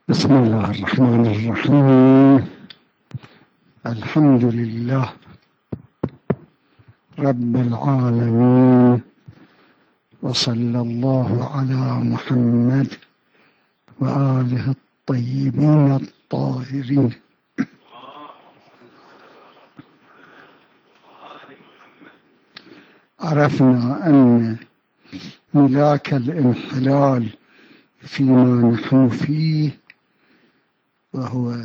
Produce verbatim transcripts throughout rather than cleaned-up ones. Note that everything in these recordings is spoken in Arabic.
بسم الله الرحمن الرحيم. الحمد لله رب العالمين، وصلى الله على محمد وآله الطيبين الطاهرين. عرفنا أن ملاك الانحلال فيما نحن فيه وهو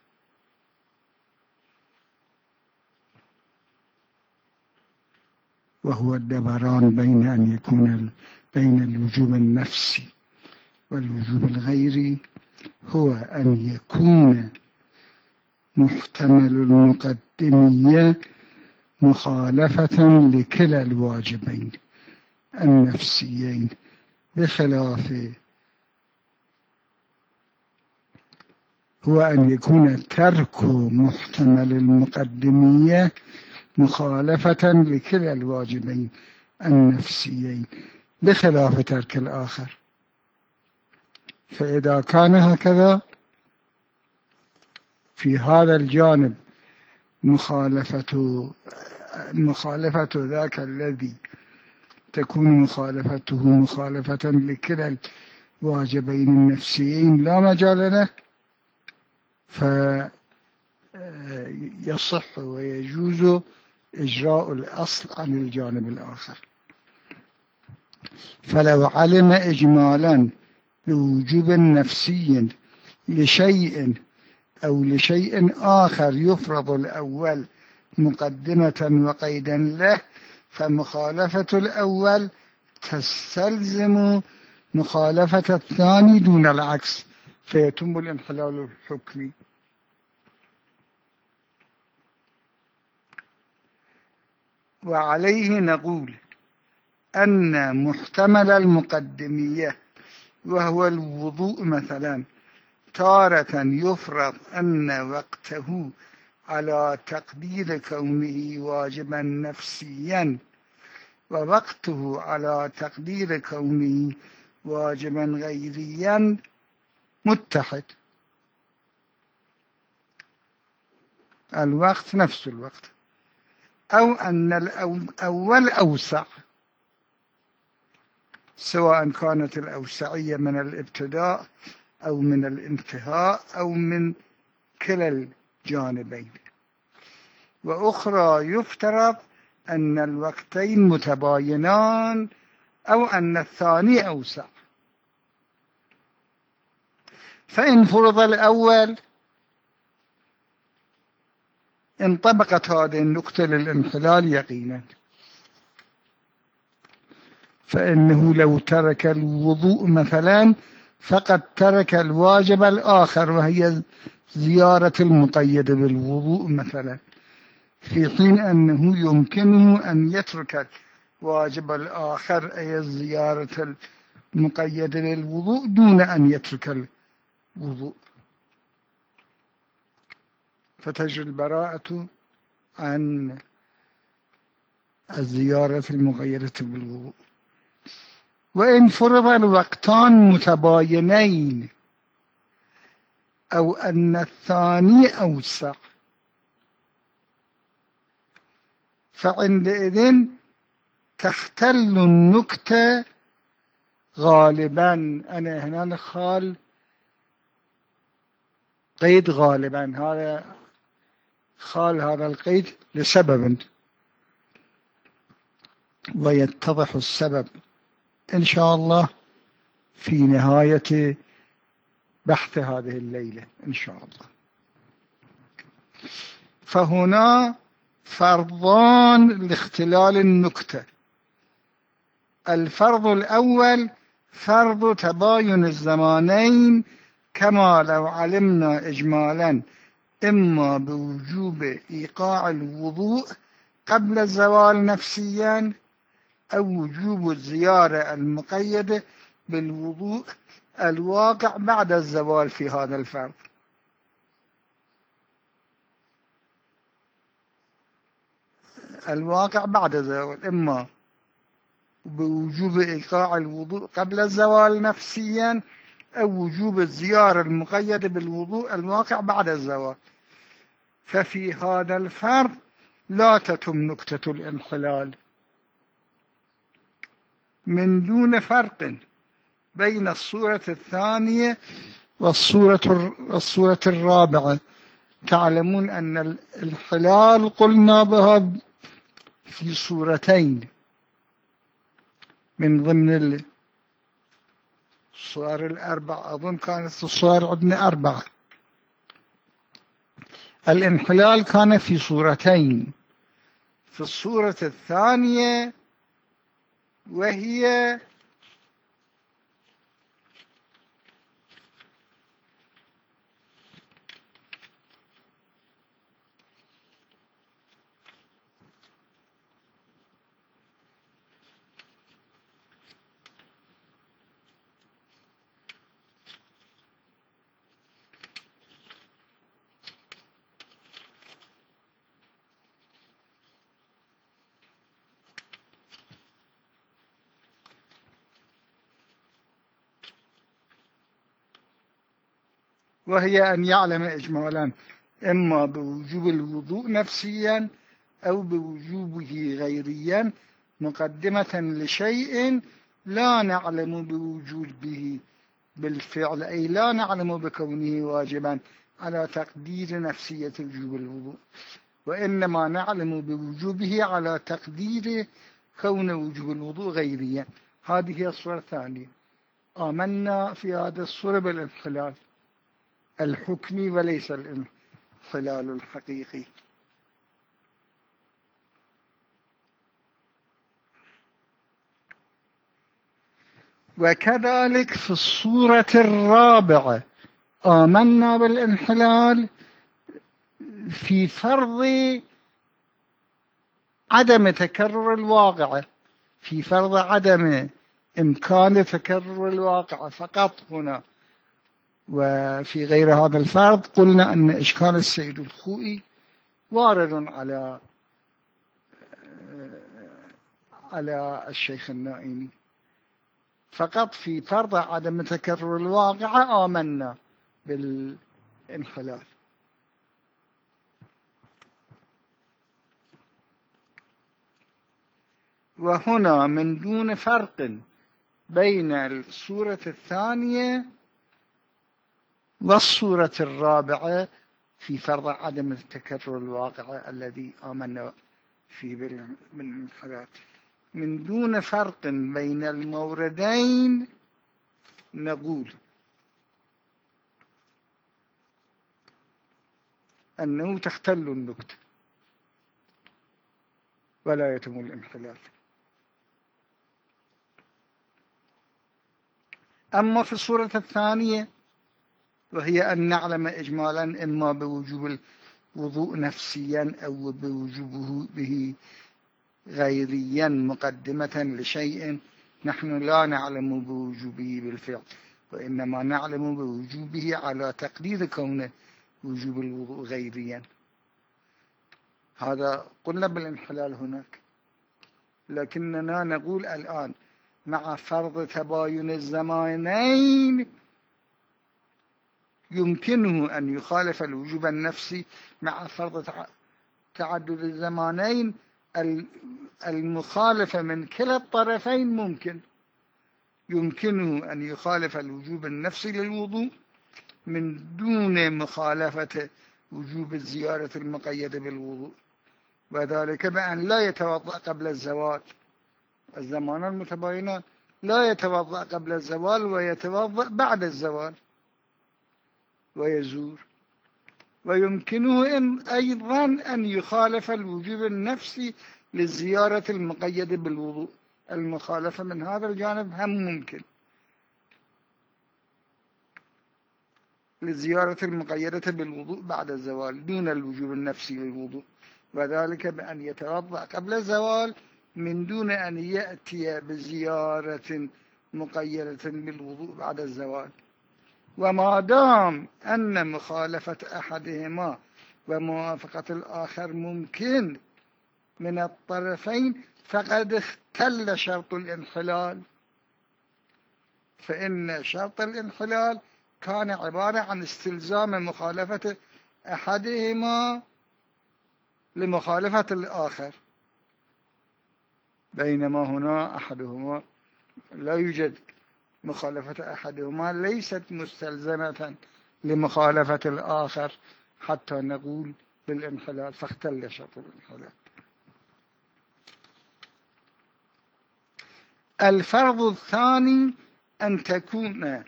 وهو الدبران بين أن يكون بين الوجوب النفسي والوجوب الغيري، هو أن يكون محتمل المقدمية مخالفة لكلا الواجبين النفسيين، بخلاف هو أن يكون ترك محتمل المقدمية مخالفة لكلا الواجبين النفسيين بخلاف ترك الآخر. فإذا كان هكذا في هذا الجانب مخالفة مخالفة ذاك الذي تكون مخالفته مخالفة لكلا الواجبين النفسيين لا مجال له، فيصح ويجوز إجراء الأصل عن الجانب الآخر. فلو علم إجمالا بوجوب نفسي لشيء أو لشيء آخر يفرض الأول مقدمة وقيدا له، فمخالفة الأول تستلزم مخالفة الثاني دون العكس، فيتم الانحلال الحكمي. وعليه نقول أن محتمل المقدمية وهو الوضوء مثلا تارة يفرض أن وقته على تقدير كونه واجبا نفسيا، ووقته على تقدير كونه واجبا غيريا متحد، الوقت نفس الوقت، أو أن الأول أوسع، سواء كانت الأوسعية من الابتداء أو من الانتهاء أو من كلا الجانبين. وأخرى يفترض أن الوقتين متباينان أو أن الثاني أوسع. فإن فرض الأول انطبقت هذه النقطة للانحلال يقينا، فإنه لو ترك الوضوء مثلا فقد ترك الواجب الآخر وهي زيارة المقيد بالوضوء مثلا، في حين أنه يمكنه أن يترك الواجب الآخر أي زيارة المقيد للوضوء دون أن يترك الوضوء، فتجري البراءة عن الزيارة المقيدة بالوضوء. وإن فرض الوقتان متباينين أو أن الثاني أوسع، فعندئذ تختل النكتة غالبا. أنا هنا نخال قيد غالبا، هذا خال هذا القيد لسبب، ويتضح السبب إن شاء الله في نهاية بحث هذه الليلة إن شاء الله. فهنا فرضان لاختلال النكتة. الفرض الأول فرض تباين الزمانين، كما لو علمنا إجمالا إما بوجوب إيقاع الوضوء قبل الزوال نفسيا أو وجوب الزيارة المقيدة بالوضوء الواقع بعد الزوال في هذا الفرض. الواقع بعد الزوال إما بوجوب إيقاع الوضوء قبل الزوال نفسيا أو وجوب الزيارة المقيدة بالوضوء الواقع بعد الزوال. ففي هذا الفرض لا تتم نكتة الانحلال، من دون فرق بين الصورة الثانية والصورة الصورة الرابعة. تعلمون أن الانحلال قلنا بها في صورتين من ضمن الصور الأربع، أظن كانت الصور عندنا أربعة. الانحلال كان في صورتين، في الصورة الثانية وهي وهي أن يعلم إجمالا إما بوجوب الوضوء نفسيا أو بوجوبه غيريا مقدمة لشيء لا نعلم بوجوده بالفعل، أي لا نعلم بكونه واجبا على تقدير نفسية وجوب الوضوء، وإنما نعلم بوجوبه على تقدير كون وجوب الوضوء غيريا. هذه هي الصورة الثانية. آمنا في هذا الصورة بالانحلال الحكمي وليس الانحلال الحقيقي. وكذلك في الصورة الرابعة آمنا بالانحلال في فرض عدم تكرر الواقع، في فرض عدم إمكان تكرر الواقع فقط هنا. وفي غير هذا الفرض قلنا أن إشكال السيد الخوئي وارد على على الشيخ النائمي. فقط في فرض عدم تكرر الواقع آمنا بالانحلال. وهنا من دون فرق بين الصورة الثانية والصورة الرابعة في فرض عدم تكرر الواقع الذي آمنا فيه بالانحلال. من دون فرق بين الموردين نقول أنه تختل النكتة ولا يتم الانحلال. أما في الصورة الثانية وهي أن نعلم إجمالا إما بوجوب الوضوء نفسيا أو بوجوبه به غيريا مقدمة لشيء نحن لا نعلم بوجوبه بالفعل، وإنما نعلم بوجوبه على تقدير كون وجوب الوضوء غيريا. هذا قلنا بالانحلال هناك. لكننا نقول الآن مع فرض تباين الزمانين يمكنه أن يخالف الوجوب النفسي مع فرض تعدد الزمانين. المخالفة من كلا الطرفين ممكن، يمكنه أن يخالف الوجوب النفسي للوضوء من دون مخالفة وجوب الزيارة المقيدة بالوضوء، وذلك بأن لا يتوضأ قبل الزوال. الزمان المتباينان لا يتوضأ قبل الزوال ويتوضأ بعد الزوال ويزور. ويمكنه إن أيضا أن يخالف الوجوب النفسي للزيارة المقيدة بالوضوء. المخالفة من هذا الجانب هم ممكن للزيارة المقيدة بالوضوء بعد الزوال دون الوجوب النفسي للوضوء، وذلك بأن يتوضأ قبل الزوال من دون أن يأتي بزيارة مقيدة بالوضوء بعد الزوال. وما دام أن مخالفة أحدهما وموافقة الآخر ممكن من الطرفين فقد اختل شرط الانحلال. فإن شرط الانحلال كان عبارة عن استلزام مخالفة أحدهما لمخالفة الآخر، بينما هنا أحدهما لا يوجد مخالفة أحدهما ليست مستلزمة لمخالفة الآخر حتى نقول بالانحلال، فاختل شرط الانحلال. الفرض الثاني أن تكون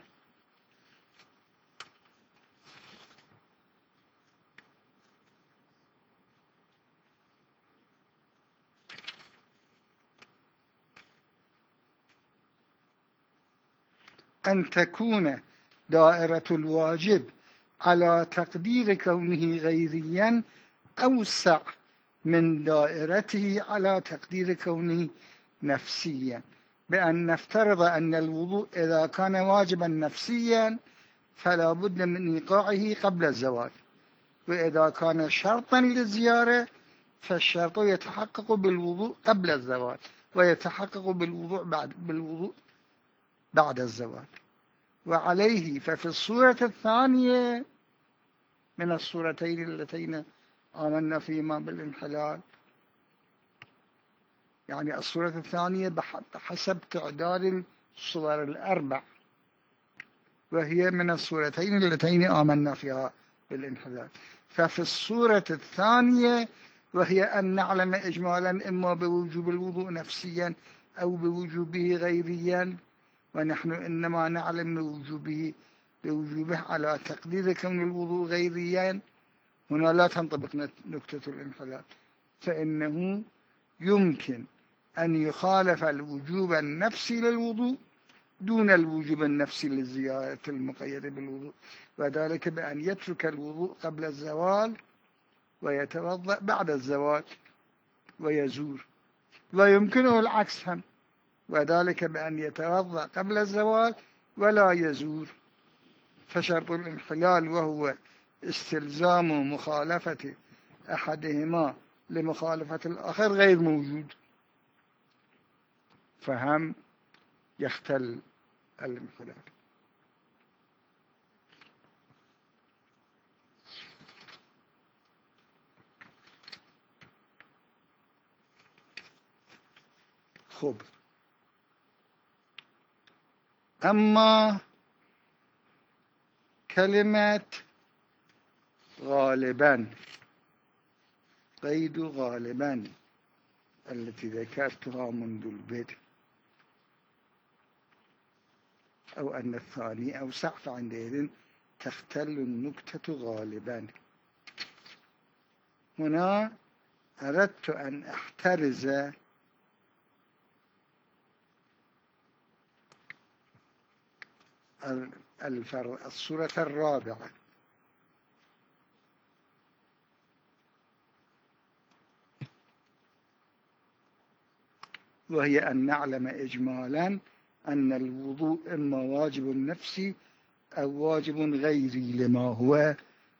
أن تكون دائرة الواجب على تقدير كونه غيريا أوسع من دائرته على تقدير كونه نفسيا، بأن نفترض أن الوضوء إذا كان واجبا نفسيا فلا بد من إيقاعه قبل الزوال، وإذا كان شرطا للزيارة فالشرط يتحقق بالوضوء قبل الزوال ويتحقق بالوضوء بعد, بالوضوء بعد الزوال. وعليه ففي الصورة الثانية من الصورتين اللتين آمنا فيهما بالانحلال، يعني الصورة الثانية بحسب تعداد الصور الأربع، وهي من الصورتين اللتين آمنا فيها بالانحلال. ففي الصورة الثانية وهي أن نعلم إجمالا إما بوجوب الوضوء نفسيا أو بوجوبه غيريا، ونحن إنما نعلم بوجوبه بوجوبه على تقدير كون الوضوء غيريا، هنا لا تنطبق نكتة الانحلال، فإنه يمكن أن يخالف الوجوب النفسي للوضوء دون الوجوب النفسي للزيارة المقيدة بالوضوء، وذلك بأن يترك الوضوء قبل الزوال ويتوضأ بعد الزوال ويزور، ويمكنه العكس هم، وذلك بأن يتوضأ قبل الزوال ولا يزور. فشرط الانحلال وهو استلزام مخالفة أحدهما لمخالفة الآخر غير موجود، فهم يختل الانحلال. خب، أما كلمة غالبا، قيد غالبا التي ذكرتها منذ البدء، أو أن الثاني أوسع، فعندئذ تختل النكتة غالبا. هنا أردت أن أحترز الصورة الرابعة، وهي أن نعلم إجمالا أن الوضوء إما واجب نفسي أو واجب غيري لما هو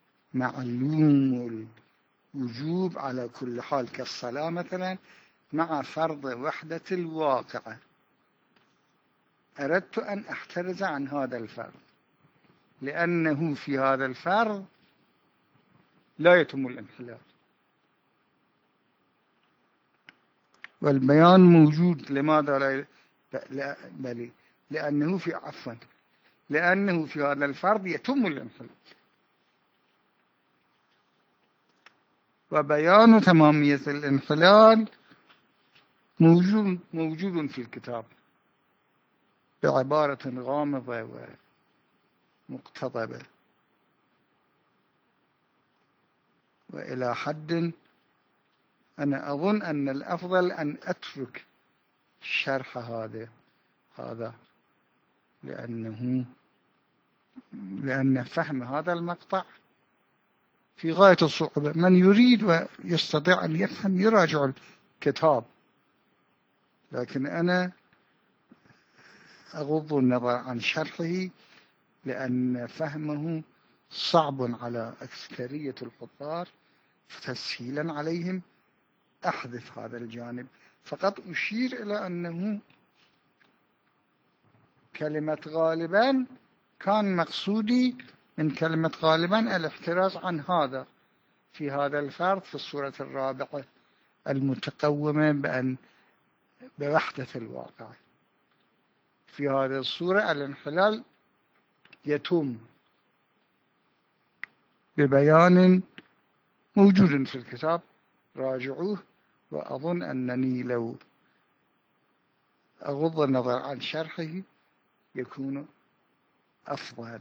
معلوم الوجوب على كل حال، كالصلاة مثلا، مع فرض وحدة الواقع. أردت أن أحترز عن هذا الفرض، لأنه في هذا الفرض لا يتم الانحلال، والبيان موجود. لماذا لا؟ لا بل لأنه في عفوا لأنه في هذا الفرض يتم الانحلال، وبيان تمامية الانحلال موجود موجود في الكتاب بعبارة غامضة ومقتضبة، وإلى حد أنا أظن أن الأفضل أن أترك شرح هذا هذا لأنه لأن فهم هذا المقطع في غاية الصعوبة. من يريد ويستطيع أن يفهم يراجع الكتاب، لكن أنا أغض النظر عن شرحه لأن فهمه صعب على أكثرية الحضار، تسهيلا عليهم أحذف هذا الجانب، فقط أشير إلى أنه كلمة غالبا كان مقصودي من كلمة غالبا الاحتراز عن هذا في هذا الفرض في الصورة الرابعة المتقومة بأن بوحدة الواقع. في هذه الصورة الانحلال يتم ببيان موجود في الكتاب، راجعوه، وأظن أنني لو أغض النظر عن شرحه يكون أفضل.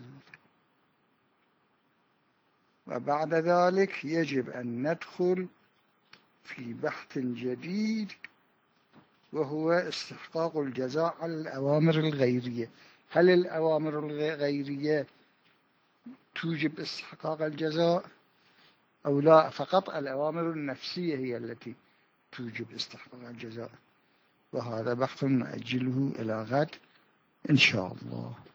وبعد ذلك يجب أن ندخل في بحث جديد، وهو استحقاق الجزاء على الأوامر الغيرية. هل الأوامر الغيرية توجب استحقاق الجزاء أو لا؟ فقط الأوامر النفسية هي التي توجب استحقاق الجزاء، وهذا بحث نأجله إلى غد إن شاء الله.